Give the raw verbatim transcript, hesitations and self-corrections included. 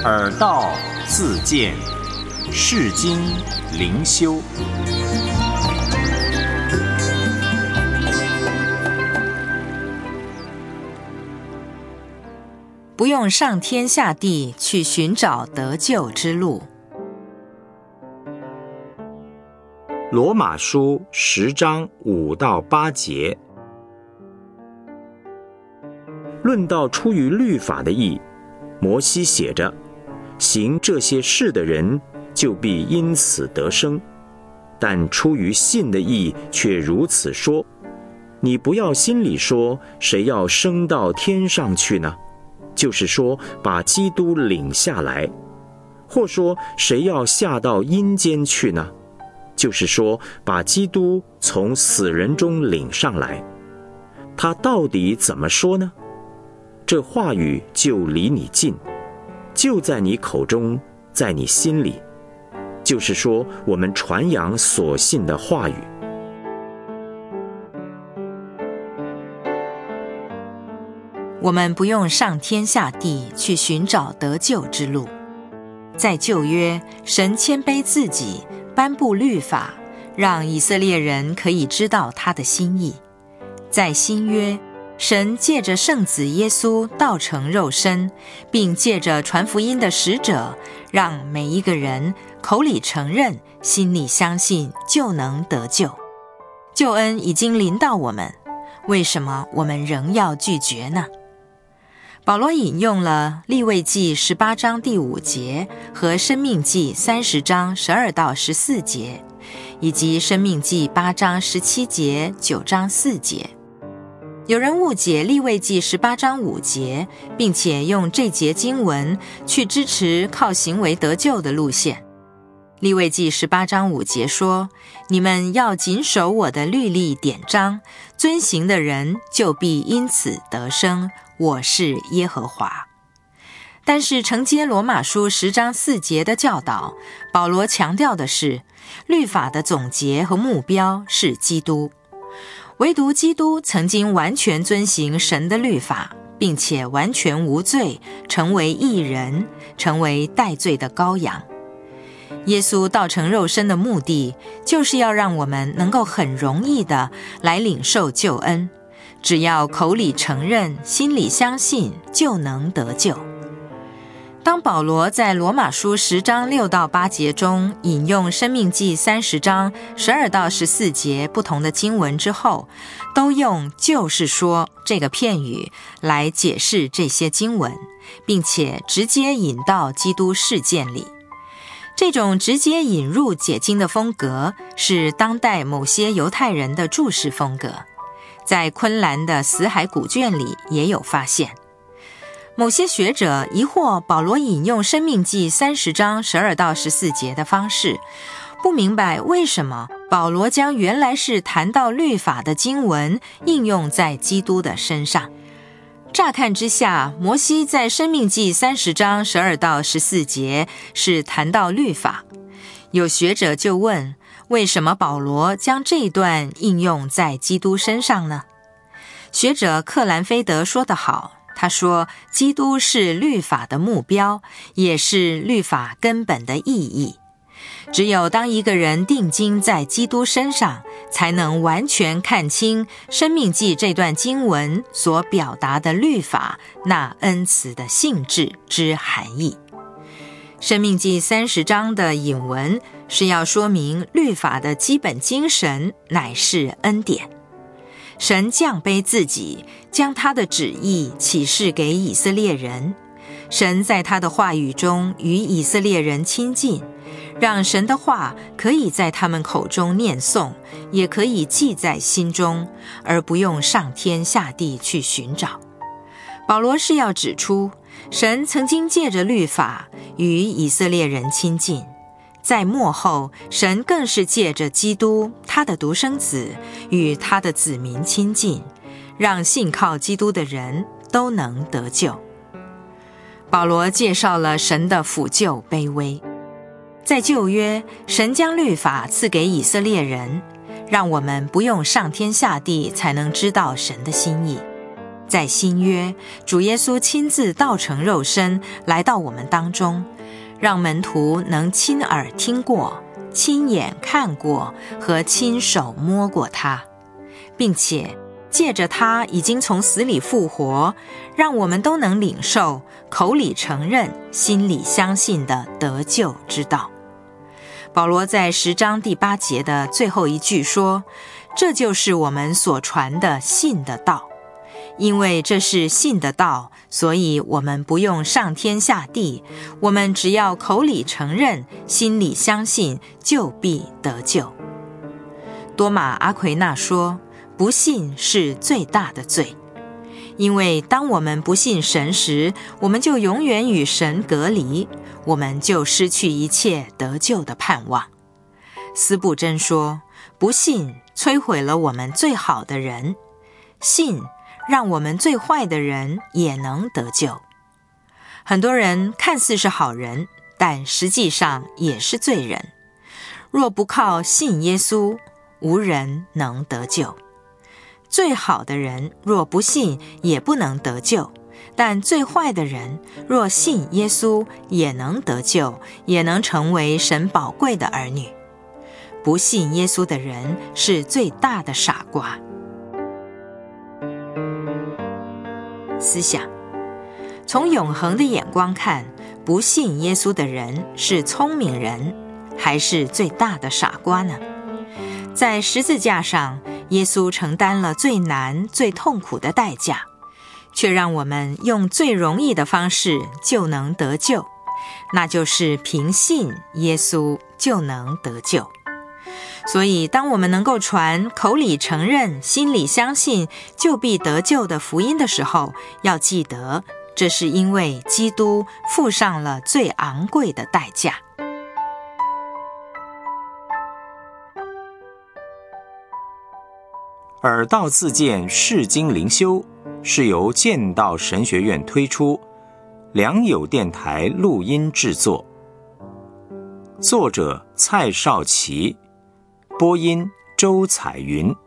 耳道自见，世经灵修。 不用上天下地去寻找得救之路。 罗马书十章五到八节，论到出于律法的义，摩西写着：行这些事的人，就必因此得生。但出于信的义，却如此说：你不要心里说，谁要升到天上去呢？就是说，把基督领下来。或说，谁要下到阴间去呢？就是说，把基督从死人中领上来。他到底怎么说呢？这话语就离你近，就在你口中，在你心里。就是说，我们传扬所信的话语。 我们不用上天下地去寻找得救之路。在旧约，神谦卑自己，颁布律法，让以色列人可以知道他的心意。在新约，神借着圣子耶稣道成肉身，并借着传福音的使者，让每一个人口里承认，心里相信，就能得救。救恩已经临到我们，为什么我们仍要拒绝呢？保罗引用了利未记十八章第五节和申命记三十章十二到十四节，以及申命记八章十七节、九章四节。有人误解利未记十八章五节，并且用这节经文去支持靠行为得救的路线。利未记十八章五节说：你们要谨守我的律例典章，遵行的人就必因此得生，我是耶和华。但是承接罗马书十章四节的教导，保罗强调的是，律法的总结和目标是基督。唯独基督曾经完全遵行神的律法，并且完全无罪，成为义人，成为代罪的羔羊。耶稣道成肉身的目的，就是要让我们能够很容易的来领受救恩，只要口里承认，心里相信，就能得救。当保罗在罗马书十章六到八节中引用申命记三十章十二到十四节不同的经文之后，都用就是说这个片语来解释这些经文，并且直接引到基督事件里。这种直接引入解经的风格，是当代某些犹太人的注释风格，在昆兰的死海古卷里也有发现。某些学者疑惑保罗引用申命记三十章十二到十四节的方式，不明白为什么保罗将原来是谈到律法的经文应用在基督的身上。乍看之下，摩西在申命记三十章十二到十四节是谈到律法。有学者就问，为什么保罗将这一段应用在基督身上呢？学者克兰菲德说得好，他说，基督是律法的目标，也是律法根本的意义。只有当一个人定睛在基督身上，才能完全看清申命记这段经文所表达的律法那恩慈的性质之含义。申命记三十章的引文是要说明律法的基本精神乃是恩典。神降卑自己，将他的旨意启示给以色列人。神在他的话语中与以色列人亲近，让神的话可以在他们口中念诵，也可以记在心中，而不用上天下地去寻找。保罗是要指出，神曾经借着律法与以色列人亲近，在末后，神更是借着基督，他的独生子，与他的子民亲近，让信靠基督的人都能得救。保罗介绍了神的抚救卑微。在旧约，神将律法赐给以色列人，让我们不用上天下地才能知道神的心意。 在新约，主耶稣亲自道成肉身来到我们当中，让门徒能亲耳听过、亲眼看过和亲手摸过他，并且借着他已经从死里复活，让我们都能领受口里承认、心里相信的得救之道。保罗在十章第八节的最后一句说，这就是我们所传的信的道。因为这是信的道，所以我们不用上天下地，我们只要口里承认，心里相信，就必得救。多马阿奎那说，不信是最大的罪。因为当我们不信神时，我们就永远与神隔离，我们就失去一切得救的盼望。司布真说，不信摧毁了我们最好的人，信让我们最坏的人也能得救。很多人看似是好人，但实际上也是罪人。若不靠信耶稣，无人能得救。最好的人若不信，也不能得救，但最坏的人若信耶稣，也能得救，也能成为神宝贵的儿女。不信耶稣的人是最大的傻瓜。思想，从永恒的眼光看，不信耶稣的人是聪明人，还是最大的傻瓜呢？在十字架上，耶稣承担了最难、最痛苦的代价，却让我们用最容易的方式就能得救，那就是凭信耶稣就能得救。所以当我们能够传口里承认、心里相信就必得救的福音的时候，要记得，这是因为基督付上了最昂贵的代价。 耳道自荐释经灵修是由剑道神学院推出，良友电台录音制作，作者蔡少奇，播音周彩云。